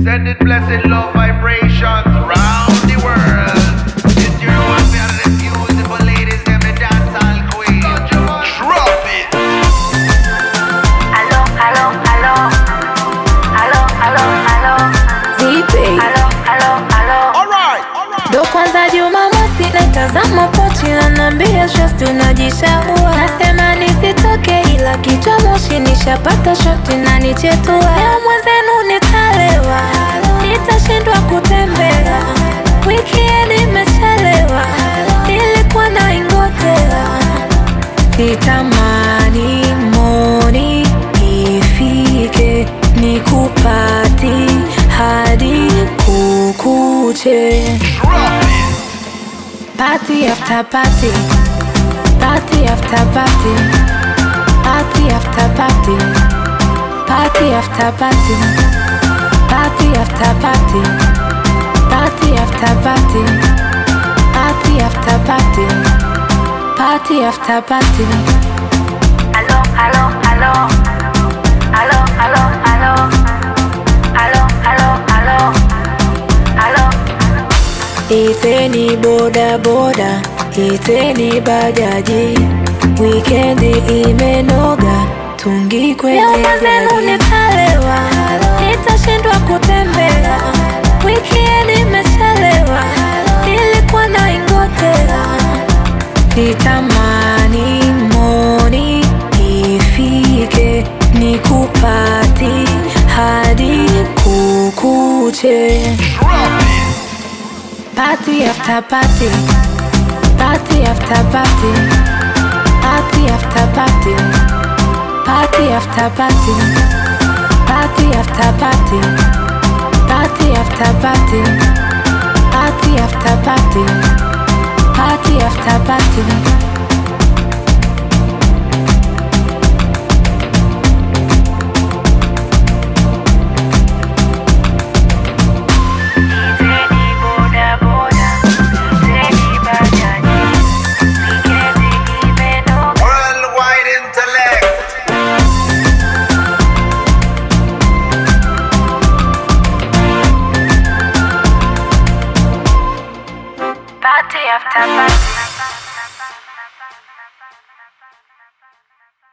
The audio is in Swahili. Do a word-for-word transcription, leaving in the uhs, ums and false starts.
Sending blessed love vibrations round the world. This year one me and refuse the for ladies, them the dancehall queen. Drop it. Aló, aló, aló. Aló, aló, aló. Zipe. Aló, aló, aló. Alright, alright. Ndo kwanza Jumamosi natazama pochi na nambia just tunajishaua. Nasema nisitoke ila kichwa moshi nishapata shoti na nichetua. Leo mwenzenu nitalewa, nitashindwa kutembea. Weekend imechelewa, nilikuwa na ingojea. Sitamani moni ifike, nikupati hadi kukuche. Drop it. Party after party, party after party, party after party, party after party, party after party, party after party, party after party, party after party. Aló, aló, aló. Aló, aló, aló. Aló, aló, aló. Aló. Iteni boda boda, iteni bajaji. Weekend imenoga, tungi kwenye gari. Leo mwenzenu nitalewa, nitashindwa kutembea. Weekend imechelewa, nilikuwa na ingojea. Sitamani moni ifike, nikupati hadi kukuche. Drop it. Party after party, party after party, party after party, party after party, party after party, party after party, party after party, party after party. Worldwide intellect. Party after party.